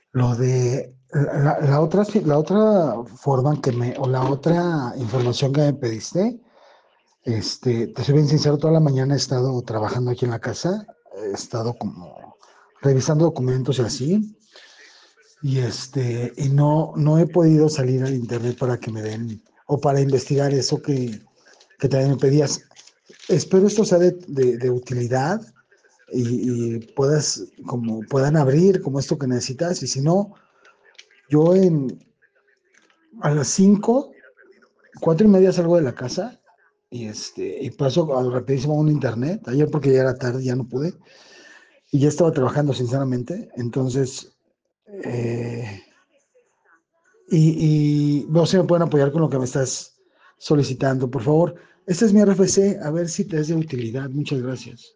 Lo de la otra forma o la otra información que me pediste, te soy bien sincero, toda la mañana he estado trabajando aquí en la casa, he estado como revisando documentos y así, y no he podido salir al internet para que me den, o para investigar eso que también me pedías. Espero esto sea de utilidad como puedan abrir como esto que necesitas, y si no, yo a las 5, 4:30 salgo de la casa y paso rapidísimo a un internet. Ayer porque ya era tarde, ya no pude. Y ya estaba trabajando, sinceramente. Entonces, eh, no sé, me pueden apoyar con lo que me estás solicitando, por favor. Este es mi RFC, a ver si te es de utilidad. Muchas gracias.